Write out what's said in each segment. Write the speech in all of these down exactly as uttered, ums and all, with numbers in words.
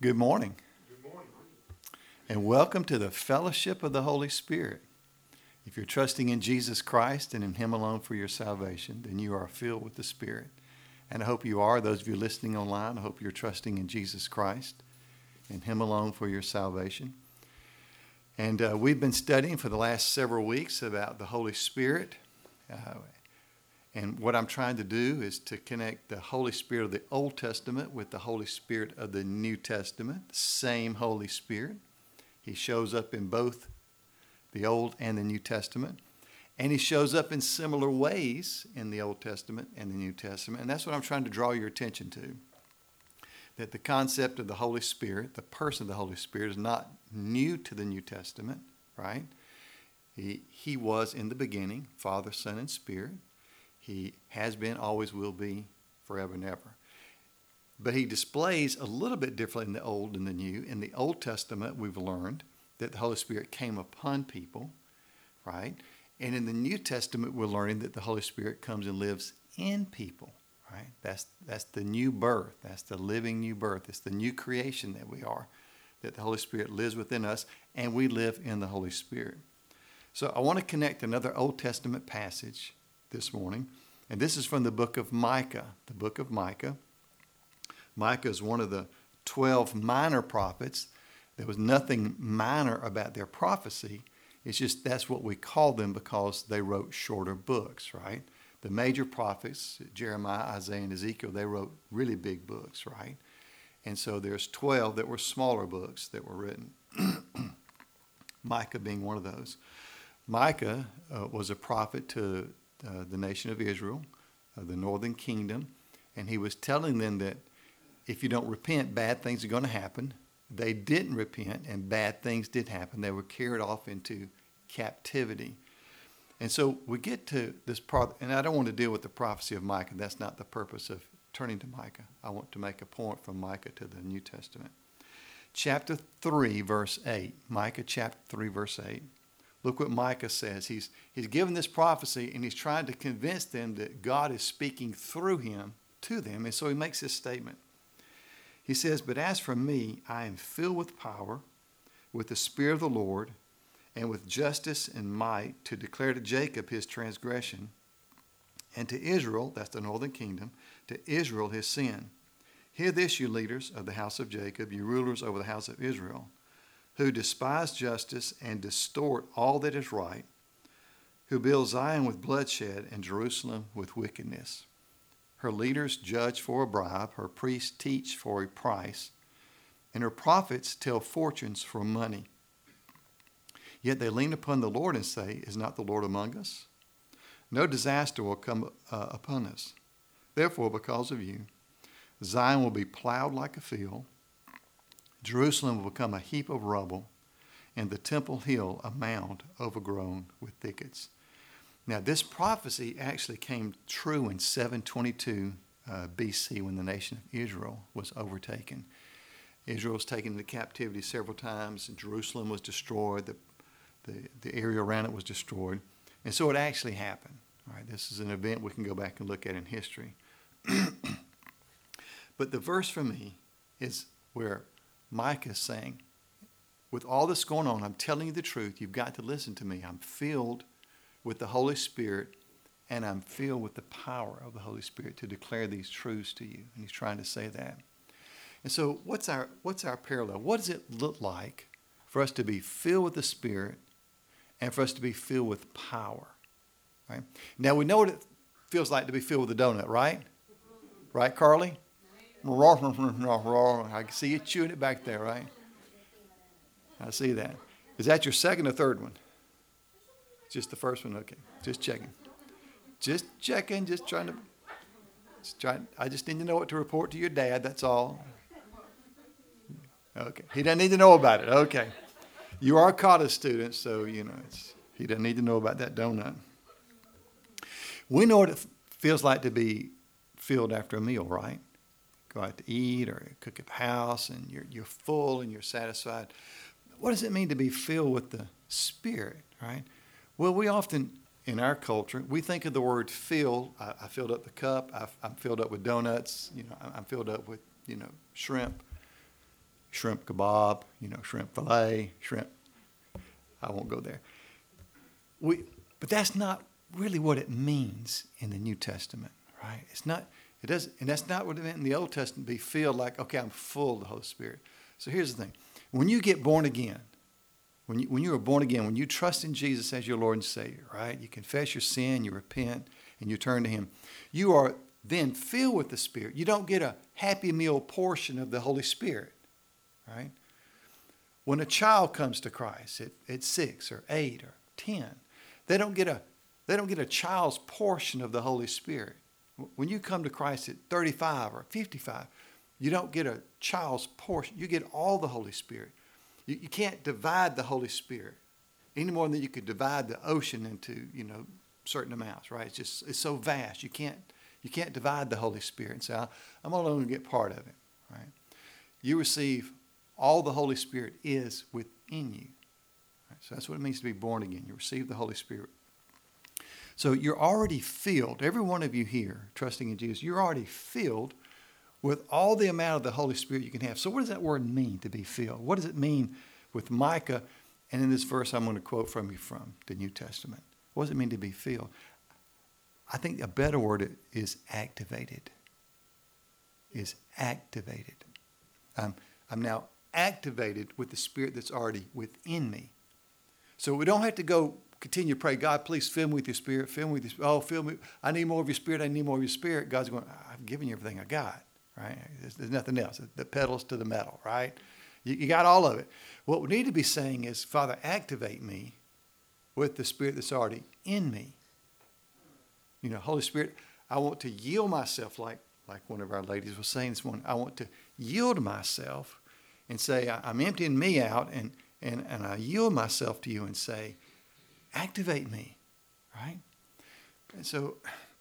Good morning. And welcome to the fellowship of the Holy Spirit. If you're trusting in Jesus Christ and in Him alone for your salvation, then you are filled with the Spirit. And I hope you are. Those of you listening online, I hope you're trusting in Jesus Christ and Him alone for your salvation. And uh, we've been studying for the last several weeks about the Holy Spirit. Uh, and what I'm trying to do is to connect the Holy Spirit of the Old Testament with the Holy Spirit of the New Testament, the same Holy Spirit. He shows up in both the Old and the New Testament. And he shows up in similar ways in the Old Testament and the New Testament. And that's what I'm trying to draw your attention to. That the concept of the Holy Spirit, the person of the Holy Spirit, is not new to the New Testament, right? He, he was in the beginning, Father, Son, and Spirit. He has been, always will be, forever and ever. But he displays a little bit differently in the Old and the New. In the Old Testament, we've learned that the Holy Spirit came upon people, right? And in the New Testament, we're learning that the Holy Spirit comes and lives in people, right? That's, that's the new birth. That's the living new birth. It's the new creation that we are, that the Holy Spirit lives within us, and we live in the Holy Spirit. So I want to connect another Old Testament passage this morning, and this is from the book of Micah. The book of Micah. Micah is one of the twelve minor prophets. There was nothing minor about their prophecy. It's just that's what we call them because they wrote shorter books, right? The major prophets, Jeremiah, Isaiah, and Ezekiel, they wrote really big books, right? And so there's twelve that were smaller books that were written. Micah being one of those. Micah uh, was a prophet to uh, the nation of Israel, uh, the northern kingdom, and he was telling them that if you don't repent, bad things are going to happen. They didn't repent, and bad things did happen. They were carried off into captivity. And so we get to this part, and I don't want to deal with the prophecy of Micah. That's not the purpose of turning to Micah. I want to make a point from Micah to the New Testament. Chapter three, verse eight. Micah chapter three, verse eight. Look what Micah says. He's, he's given this prophecy, and he's trying to convince them that God is speaking through him to them. And so he makes this statement. He says, "But as for me, I am filled with power, with the Spirit of the Lord, and with justice and might to declare to Jacob his transgression, and to Israel," that's the northern kingdom, "to Israel his sin. Hear this, you leaders of the house of Jacob, you rulers over the house of Israel, who despise justice and distort all that is right, who build Zion with bloodshed and Jerusalem with wickedness. Her leaders judge for a bribe, her priests teach for a price, and her prophets tell fortunes for money. Yet they lean upon the Lord and say, Is not the Lord among us? No disaster will come uh, upon us. Therefore, because of you, Zion will be plowed like a field, Jerusalem will become a heap of rubble, and the temple hill a mound overgrown with thickets." Now, this prophecy actually came true in seven twenty-two uh, B C when the nation of Israel was overtaken. Israel was taken into captivity several times, and Jerusalem was destroyed. The, the, the area around it was destroyed. And so it actually happened. All right, this is an event we can go back and look at in history. But the verse for me is where Micah is saying, with all this going on, I'm telling you the truth. You've got to listen to me. I'm filled with the Holy Spirit, and I'm filled with the power of the Holy Spirit to declare these truths to you. And he's trying to say that. And so what's our what's our parallel? What does it look like for us to be filled with the Spirit and for us to be filled with power? Right? Now, we know what it feels like to be filled with a donut, right? Right, Carly? I can see you chewing it back there, right? I see that. Is that your second or third one? Just the first one? Okay. Just checking. Just checking. Just trying to. Just trying, I just need to know what to report to your dad. That's all. Okay. He doesn't need to know about it. Okay. You are a college student, so, you know, it's, he doesn't need to know about that donut. We know what it feels like to be filled after a meal, right? Go out to eat or cook at the house, and you're, you're full and you're satisfied. What does it mean to be filled with the Spirit, right? Well, we often, in our culture, we think of the word fill. I, I filled up the cup. I, I'm filled up with donuts. You know, I'm filled up with, you know, shrimp. shrimp kebab, you know, shrimp fillet, shrimp. I won't go there. We, but that's not really what it means in the New Testament, right? It's not. It doesn't, and that's not what it meant in the Old Testament. Be filled like, okay, I'm full of the Holy Spirit. So here's the thing: when you get born again, when you when you are born again, when you trust in Jesus as your Lord and Savior, right? You confess your sin, you repent, and you turn to Him. You are then filled with the Spirit. You don't get a Happy Meal portion of the Holy Spirit, right? When a child comes to Christ at, at six or eight or ten, they don't get a they don't get a child's portion of the Holy Spirit. When you come to Christ at thirty-five or fifty-five, you don't get a child's portion. You get all the Holy Spirit. You, you can't divide the Holy Spirit any more than you could divide the ocean into, you know, certain amounts, right? It's just it's so vast. You can't you can't divide the Holy Spirit and say, I'm only going to get part of it, right? You receive all the Holy Spirit is within you. Right? So that's what it means to be born again. You receive the Holy Spirit. So you're already filled, every one of you here, trusting in Jesus, you're already filled with all the amount of the Holy Spirit you can have. So what does that word mean, to be filled? What does it mean with Micah? And in this verse, I'm going to quote from you from the New Testament. What does it mean to be filled? I think a better word is activated. Is activated. I'm, I'm now activated with the Spirit that's already within me. So we don't have to go continue to pray, God, please fill me with your Spirit, fill me with your Spirit. Oh, fill me. I need more of your Spirit. I need more of your Spirit. God's going, I've given you everything I got, right? There's, there's nothing else. The pedals to the metal, right? You, you got all of it. What we need to be saying is, Father, activate me with the Spirit that's already in me. You know, Holy Spirit, I want to yield myself like, like one of our ladies was saying this morning. I want to yield myself and say, I'm emptying me out, and, and, and I yield myself to you and say, activate me, right? And so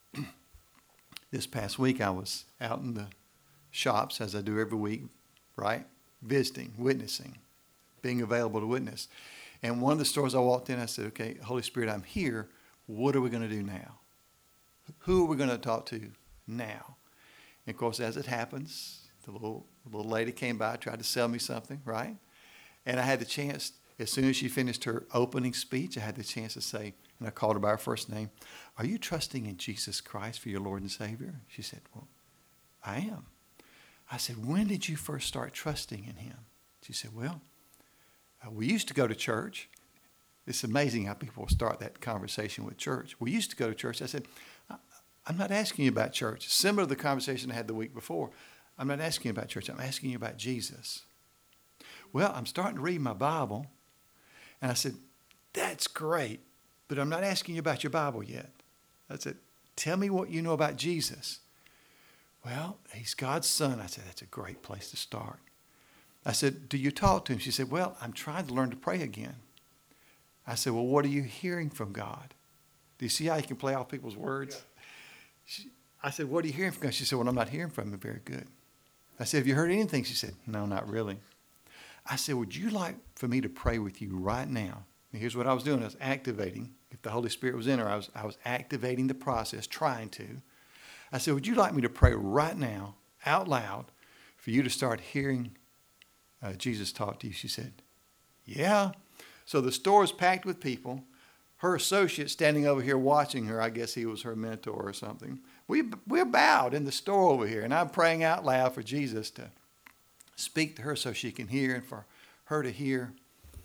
this past week I was out in the shops, as I do every week, right? Visiting, witnessing, being available to witness. And one of the stores I walked in, I said, okay, Holy Spirit, I'm here. What are we going to do now? Who are we going to talk to now? And of course, as it happens, the little, little lady came by, tried to sell me something, right? And I had the chance, as soon as she finished her opening speech, I had the chance to say, and I called her by her first name, are you trusting in Jesus Christ for your Lord and Savior? She said, well, I am. I said, when did you first start trusting in Him? She said, well, uh, we used to go to church. It's amazing how people start that conversation with church. We used to go to church. I said, I'm not asking you about church. Similar to the conversation I had the week before. I'm not asking you about church. I'm asking you about Jesus. Well, I'm starting to read my Bible. And I said, that's great, but I'm not asking you about your Bible yet. I said, tell me what you know about Jesus. Well, He's God's Son. I said, that's a great place to start. I said, do you talk to Him? She said, well, I'm trying to learn to pray again. I said, well, what are you hearing from God? Do you see how you can play off people's words? Yeah. She, I said, what are you hearing from God? She said, well, I'm not hearing from Him very good. I said, have you heard anything? She said, no, not really. I said, would you like for me to pray with you right now? And here's what I was doing. I was activating. If the Holy Spirit was in her, I was, I was activating the process, trying to. I said, would you like me to pray right now, out loud, for you to start hearing uh, Jesus talk to you? She said, yeah. So the store is packed with people. Her associate standing over here watching her, I guess he was her mentor or something. We, we're bowed in the store over here, and I'm praying out loud for Jesus to speak to her so she can hear, and for her to hear.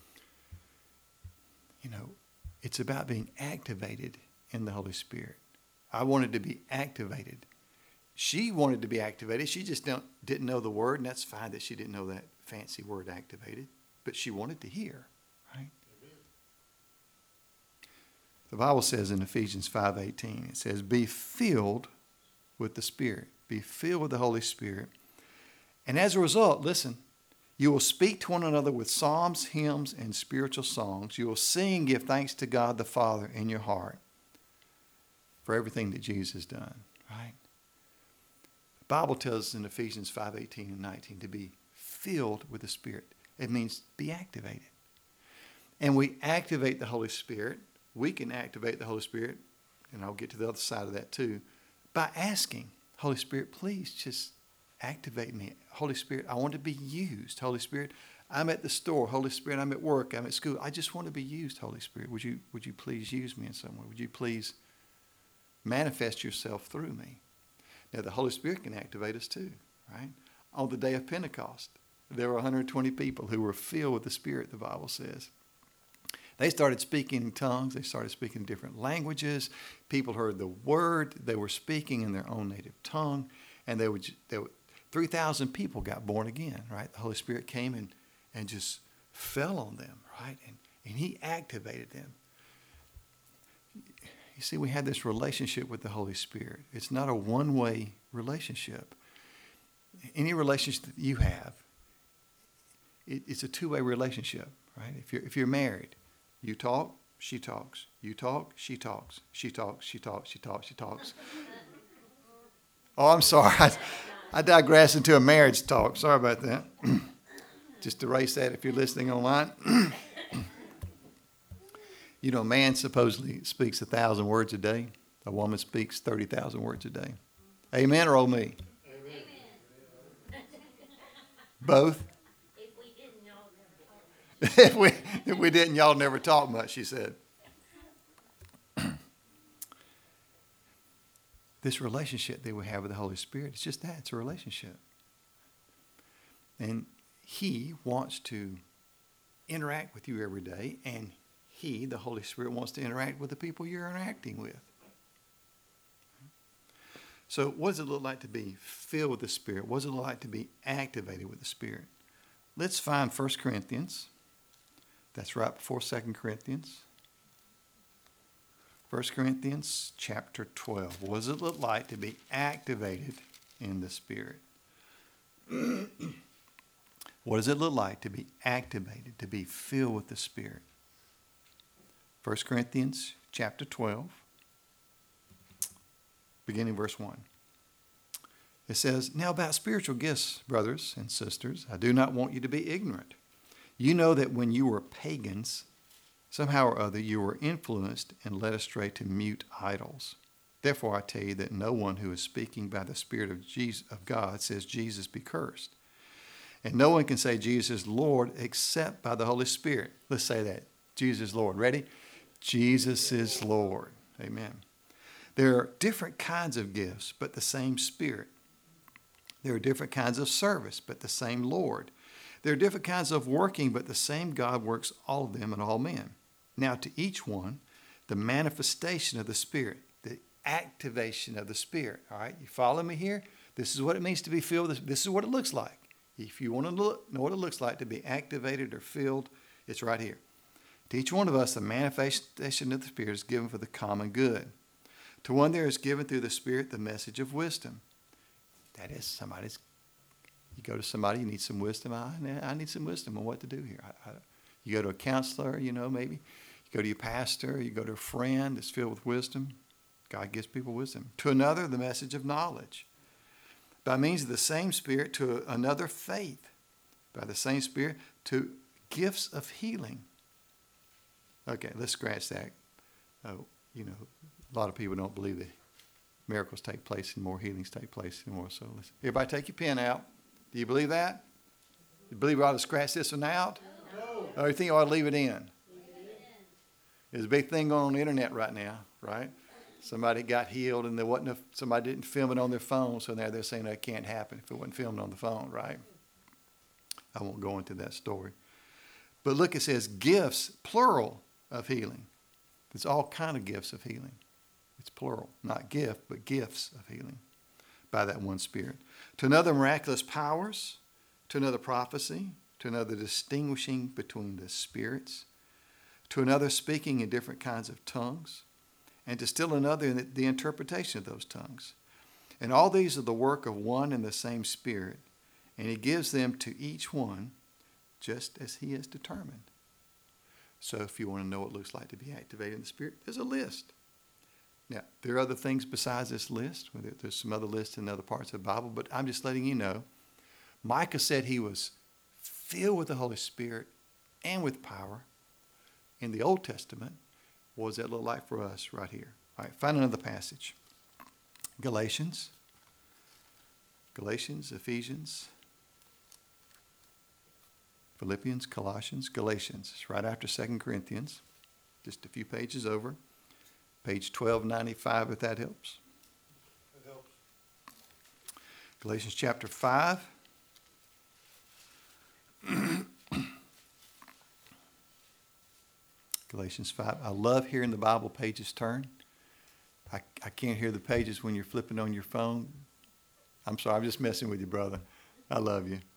You know, it's about being activated in the Holy Spirit. I wanted to be activated. She wanted to be activated. She just don't, didn't know the word, and that's fine that she didn't know that fancy word, activated. But she wanted to hear, right? Amen. The Bible says in Ephesians five eighteen, it says, be filled with the Spirit. Be filled with the Holy Spirit. And as a result, listen, you will speak to one another with psalms, hymns, and spiritual songs. You will sing, give thanks to God the Father in your heart for everything that Jesus has done, right? The Bible tells us in Ephesians five eighteen and nineteen to be filled with the Spirit. It means be activated. And we activate the Holy Spirit. We can activate the Holy Spirit, and I'll get to the other side of that too, by asking, Holy Spirit, please just activate me. Holy Spirit, I want to be used. Holy Spirit, I'm at the store. Holy Spirit, I'm at work. I'm at school. I just want to be used, Holy Spirit. Would you, would you please use me in some way? Would you please manifest yourself through me? Now, the Holy Spirit can activate us too, right? On the day of Pentecost, there were one hundred twenty people who were filled with the Spirit, the Bible says. They started speaking in tongues. They started speaking different languages. People heard the word. They were speaking in their own native tongue. And they would, they would, three thousand people got born again, right? The Holy Spirit came and, and just fell on them, right? And, and he activated them. You see, we have this relationship with the Holy Spirit. It's not a one-way relationship. Any relationship that you have, it, it's a two-way relationship, right? If you're, if you're married, you talk, she talks. You talk, she talks. She talks, she talks, she talks, she talks. Oh, I'm sorry. I, I digress into a marriage talk. Sorry about that. Just erase that if you're listening online. You know, a man supposedly speaks a thousand words a day. A woman speaks thirty thousand words a day. Amen or oh me? Amen. Both? If we didn't, y'all never talk. if, we, if we didn't, y'all never talk much, she said. This relationship that we have with the Holy Spirit, it's just that. It's a relationship. And he wants to interact with you every day, and he, the Holy Spirit, wants to interact with the people you're interacting with. So what does it look like to be filled with the Spirit? What does it look like to be activated with the Spirit? Let's find First Corinthians. That's right before Second Corinthians. First Corinthians chapter twelve. What does it look like to be activated in the Spirit? What does it look like to be activated, to be filled with the Spirit? First Corinthians chapter twelve, beginning verse one. It says, "Now about spiritual gifts, brothers and sisters, I do not want you to be ignorant. You know that when you were pagans, somehow or other you were influenced and led astray to mute idols. Therefore I tell you that no one who is speaking by the Spirit of Jesus, of God says Jesus be cursed. And no one can say Jesus is Lord except by the Holy Spirit." Let's say that. Jesus is Lord. Ready? Jesus is Lord. Amen. There are different kinds of gifts, but the same Spirit. There are different kinds of service, but the same Lord. There are different kinds of working, but the same God works all of them in all men. Now to each one, the manifestation of the Spirit, the activation of the Spirit. All right, you follow me here? This is what it means to be filled. This is what it looks like. If you want to look, know what it looks like to be activated or filled, it's right here. To each one of us, the manifestation of the Spirit is given for the common good. To one there is given through the Spirit the message of wisdom. That is, somebody's, you go to somebody, you need some wisdom. I, I need some wisdom on what to do here. I, I, you go to a counselor, you know, maybe. You go to your pastor, you go to a friend that's filled with wisdom. God gives people wisdom. To another, the message of knowledge. By means of the same Spirit, to another faith. By the same Spirit, to gifts of healing. Okay, let's scratch that. Oh, you know, a lot of people don't believe that miracles take place anymore, healings take place anymore. So let's, everybody take your pen out. Do you believe that? You believe we ought to scratch this one out? No. Or you think you ought to leave it in? There's a big thing going on the internet right now, right? Somebody got healed and there wasn't a, somebody didn't film it on their phone, so now they're saying that can't happen if it wasn't filmed on the phone, right? I won't go into that story. But look, it says gifts, plural, of healing. There's all kind of gifts of healing. It's plural, not gift, but gifts of healing by that one Spirit. To another, miraculous powers. To another, prophecy. To another, distinguishing between the spirits. To another, speaking in different kinds of tongues. And to still another, the interpretation of those tongues. And all these are the work of one and the same Spirit. And he gives them to each one just as he has determined. So if you want to know what it looks like to be activated in the Spirit, there's a list. Now, there are other things besides this list. There's some other lists in other parts of the Bible, but I'm just letting you know. Micah said he was filled with the Holy Spirit and with power. In the Old Testament, what does that look like for us right here? All right, find another passage. Galatians. Galatians, Ephesians, Philippians, Colossians, Galatians. It's right after Second Corinthians, just a few pages over. Page twelve ninety-five, if that helps. It helps. Galatians chapter five. Galatians five. I love hearing the Bible pages turn. I, I can't hear the pages when you're flipping on your phone. I'm sorry, I'm just messing with you, brother. I love you.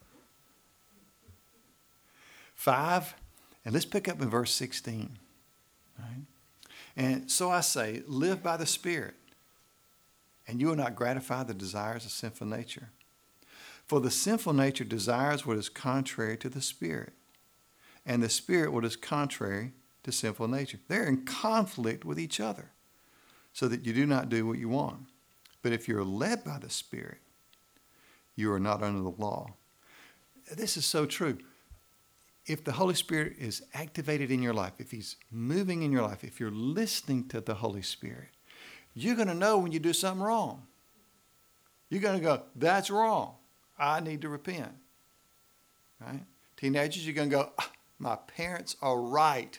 Five, and let's pick up in verse sixteen. Right? And so I say, live by the Spirit, and you will not gratify the desires of sinful nature. For the sinful nature desires what is contrary to the Spirit, and the Spirit what is contrary to sinful nature. They're in conflict with each other, so that you do not do what you want. But if you're led by the Spirit, you are not under the law. This is so true. If the Holy Spirit is activated in your life, if he's moving in your life, if you're listening to the Holy Spirit, you're going to know when you do something wrong. You're going to go, that's wrong. I need to repent. Right? Teenagers, you're going to go, ah, my parents are right.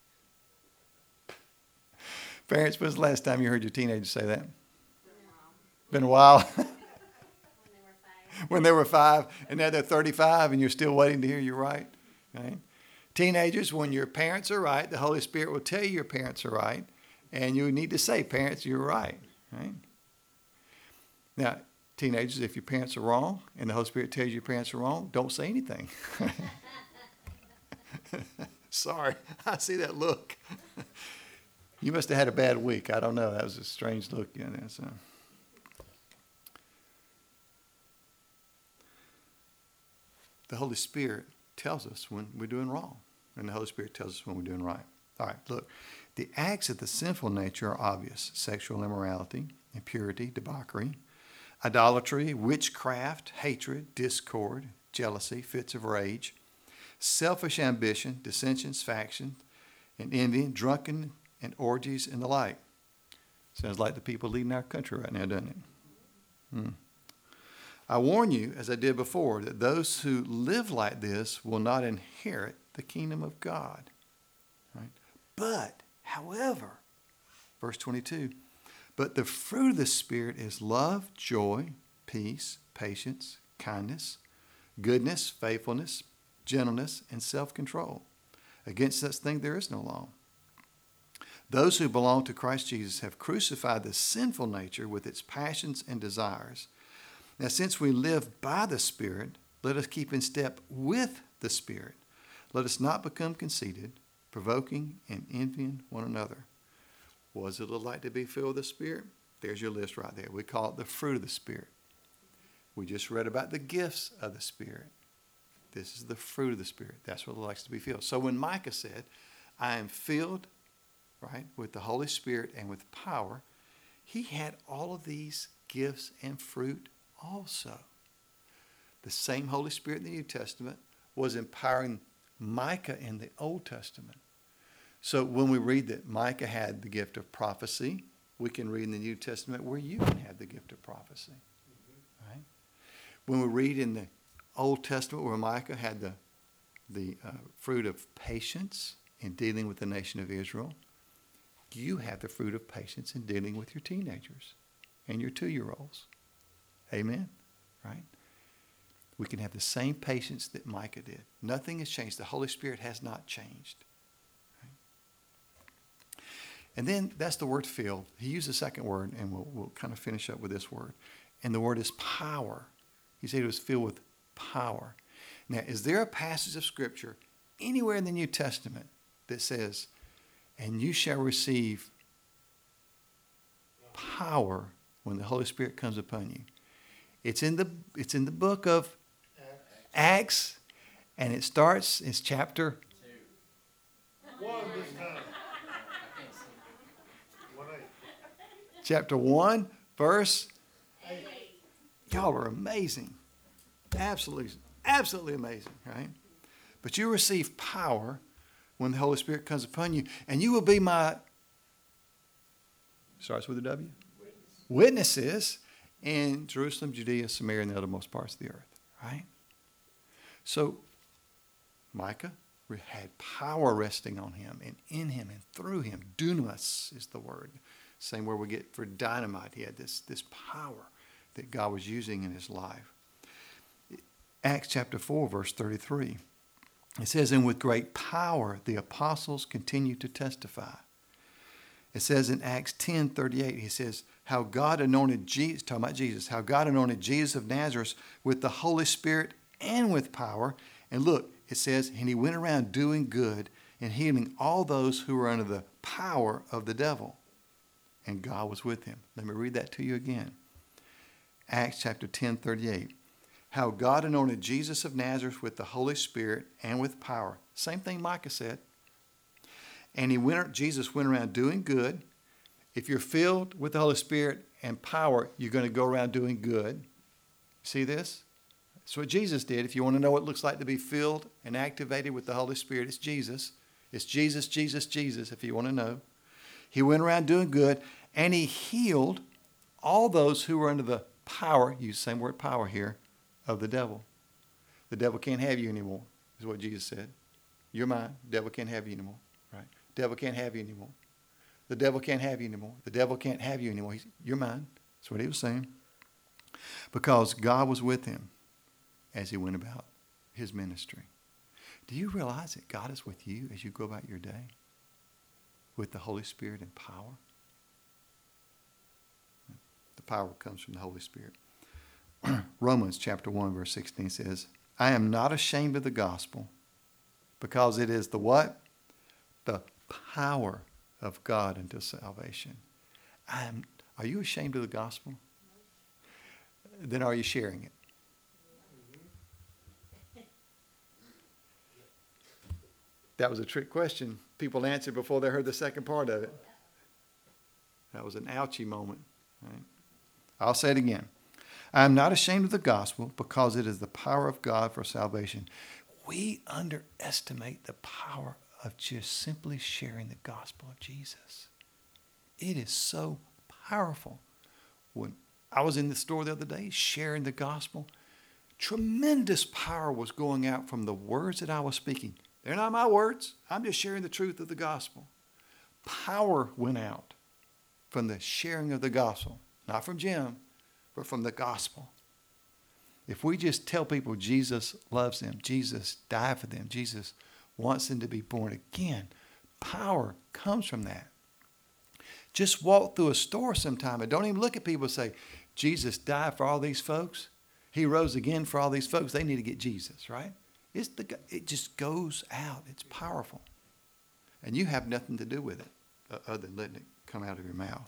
Parents, when's the last time you heard your teenager say that? Been a while. When they were five, and now they're thirty-five, and you're still waiting to hear you're right. Right? Teenagers, when your parents are right, the Holy Spirit will tell you your parents are right, and you need to say, parents, you're right. Right? Now, teenagers, if your parents are wrong, and the Holy Spirit tells you your parents are wrong, don't say anything. Sorry, I see that look. You must have had a bad week. I don't know. That was a strange look in there. So. The Holy Spirit tells us when we're doing wrong, and the Holy Spirit tells us when we're doing right. All right, look. The acts of the sinful nature are obvious. Sexual immorality, impurity, debauchery, idolatry, witchcraft, hatred, discord, jealousy, fits of rage, selfish ambition, dissensions, factions, and envy, drunken and orgies and the like. Sounds like the people leading our country right now, doesn't it? Hmm. I warn you, as I did before, that those who live like this will not inherit the kingdom of God. Right? But, however, verse twenty-two, but the fruit of the Spirit is love, joy, peace, patience, kindness, goodness, faithfulness, gentleness, and self-control. Against such thing there is no law. Those who belong to Christ Jesus have crucified the sinful nature with its passions and desires. Now, since we live by the Spirit, let us keep in step with the Spirit. Let us not become conceited, provoking and envying one another. What does it look like to be filled with the Spirit? There's your list right there. We call it the fruit of the Spirit. We just read about the gifts of the Spirit. This is the fruit of the Spirit. That's what it likes to be filled. So when Micah said, I am filled, right, with the Holy Spirit and with power, he had all of these gifts and fruit also. The same Holy Spirit in the New Testament was empowering Micah in the Old Testament. So when we read that Micah had the gift of prophecy, we can read in the New Testament where you can have the gift of prophecy. Mm-hmm. Right? When we read in the Old Testament where Micah had the, the uh, fruit of patience in dealing with the nation of Israel, you have the fruit of patience in dealing with your teenagers and your two-year-olds. Amen? Right? We can have the same patience that Micah did. Nothing has changed. The Holy Spirit has not changed. Right? And then that's the word filled. He used the second word, and we'll, we'll kind of finish up with this word. And the word is power. He said it was filled with power. Now, is there a passage of Scripture anywhere in the New Testament that says, and you shall receive power when the Holy Spirit comes upon you? It's in the it's in the book of Acts, Acts and it starts, it's chapter two. One this time. One eight. Chapter one, verse eight. Y'all are amazing. Absolutely, absolutely amazing, right? But you receive power when the Holy Spirit comes upon you, and you will be my, starts with a W? Witnesses in Jerusalem, Judea, Samaria, and the uttermost parts of the earth, right? So Micah had power resting on him and in him and through him. Dunamis is the word. Same word we get for dynamite. He had this, this power that God was using in his life. Acts chapter four, verse thirty-three. It says, and with great power the apostles continued to testify. It says in Acts ten thirty-eight, he says, how God anointed Jesus, talking about Jesus, how God anointed Jesus of Nazareth with the Holy Spirit and with power. And look, it says, and he went around doing good and healing all those who were under the power of the devil. And God was with him. Let me read that to you again. Acts chapter ten thirty-eight. How God anointed Jesus of Nazareth with the Holy Spirit and with power. Same thing Micah said. And he went, Jesus went around doing good. If you're filled with the Holy Spirit and power, you're going to go around doing good. See this? That's what Jesus did. If you want to know what it looks like to be filled and activated with the Holy Spirit, it's Jesus. It's Jesus, Jesus, Jesus, if you want to know. He went around doing good, and he healed all those who were under the power, use the same word power here, of the devil. The devil can't have you anymore, is what Jesus said. You're mine. The devil can't have you anymore, right? The devil can't have you anymore. The devil can't have you anymore. The devil can't have you anymore. He's, you're mine. That's what he was saying. Because God was with him as he went about his ministry. Do you realize that God is with you as you go about your day? With the Holy Spirit and power? The power comes from the Holy Spirit. Romans chapter one verse sixteen says, I am not ashamed of the gospel because it is the what? The power of God unto salvation. I am, are you ashamed of the gospel? Then are you sharing it? That was a trick question. People answered before they heard the second part of it. That was an ouchie moment. Right? I'll say it again. I am not ashamed of the gospel because it is the power of God for salvation. We underestimate the power of just simply sharing the gospel of Jesus. It is so powerful. When I was in the store the other day sharing the gospel, tremendous power was going out from the words that I was speaking. They're not my words. I'm just sharing the truth of the gospel. Power went out from the sharing of the gospel. Not from Jim, but from the gospel. If we just tell people Jesus loves them, Jesus died for them, Jesus wants them to be born again, power comes from that. Just walk through a store sometime and don't even look at people and say, Jesus died for all these folks. He rose again for all these folks. They need to get Jesus, right? It's the, it just goes out. It's powerful. And you have nothing to do with it uh, other than letting it come out of your mouth.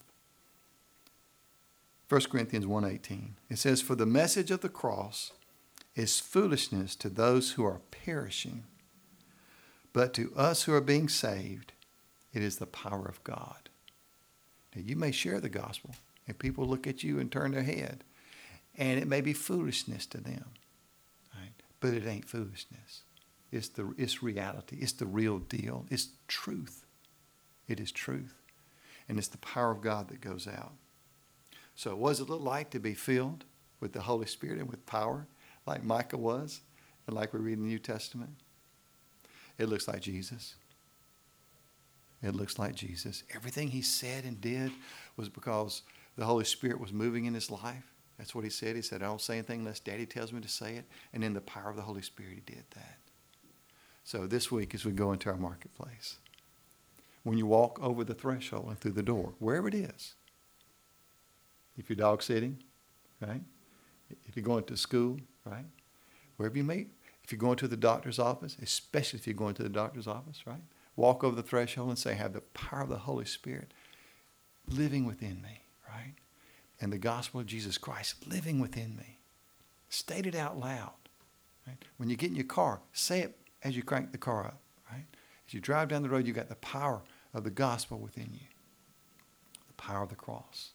First Corinthians one eighteen. It says, for the message of the cross is foolishness to those who are perishing, but to us who are being saved, it is the power of God. Now, you may share the gospel, and people look at you and turn their head, and it may be foolishness to them, right? But it ain't foolishness. It's the it's reality. It's the real deal. It's truth. It is truth, and it's the power of God that goes out. So what does it look like to be filled with the Holy Spirit and with power, like Micah was, and like we read in the New Testament? It looks like Jesus. It looks like Jesus. Everything he said and did was because the Holy Spirit was moving in his life. That's what he said. He said, I don't say anything unless Daddy tells me to say it. And in the power of the Holy Spirit, he did that. So this week as we go into our marketplace, when you walk over the threshold and through the door, wherever it is, if you're dog sitting, right? If you're going to school, right? Wherever you meet, if you're going to the doctor's office, especially if you're going to the doctor's office, right? Walk over the threshold and say, I have the power of the Holy Spirit living within me, right? And the gospel of Jesus Christ living within me. State it out loud, right? When you get in your car, say it as you crank the car up, right? As you drive down the road, you got the power of the gospel within you. The power of the cross.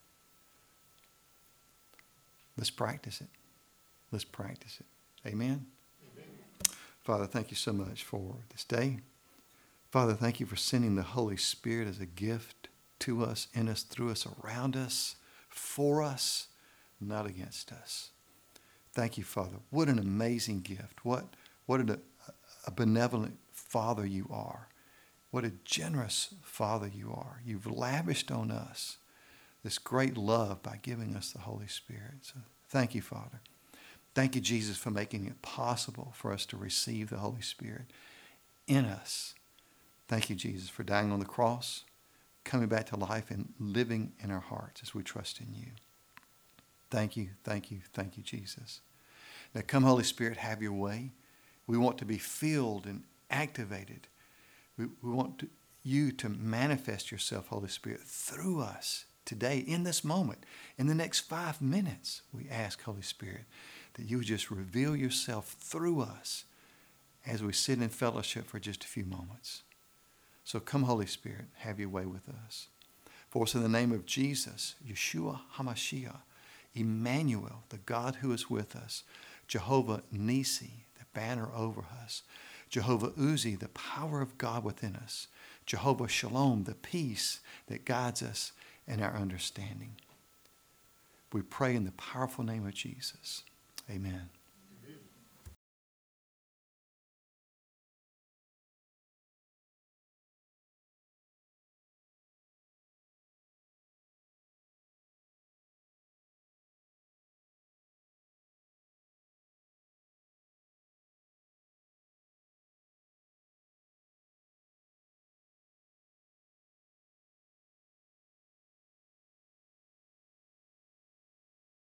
Let's practice it. Let's practice it. Amen? Amen. Father, thank you so much for this day. Father, thank you for sending the Holy Spirit as a gift to us, in us, through us, around us, for us. not against us. Thank you, Father. What an amazing gift. What, what a, a benevolent Father you are. What a generous Father you are. You've lavished on us this great love by giving us the Holy Spirit. So thank you, Father. Thank you, Jesus, for making it possible for us to receive the Holy Spirit in us. Thank you, Jesus, for dying on the cross, coming back to life, and living in our hearts as we trust in you. Thank you, thank you, thank you, Jesus. Now come, Holy Spirit, have your way. We want to be filled and activated. We, we want to, you to manifest yourself, Holy Spirit, through us today, in this moment, in the next five minutes. We ask, Holy Spirit, that you would just reveal yourself through us as we sit in fellowship for just a few moments. So come, Holy Spirit, have your way with us. For us in the name of Jesus, Yeshua HaMashiach, Emmanuel, the God who is with us, Jehovah Nisi, the banner over us, Jehovah Uzi, the power of God within us, Jehovah Shalom, the peace that guides us in our understanding. We pray in the powerful name of Jesus. Amen.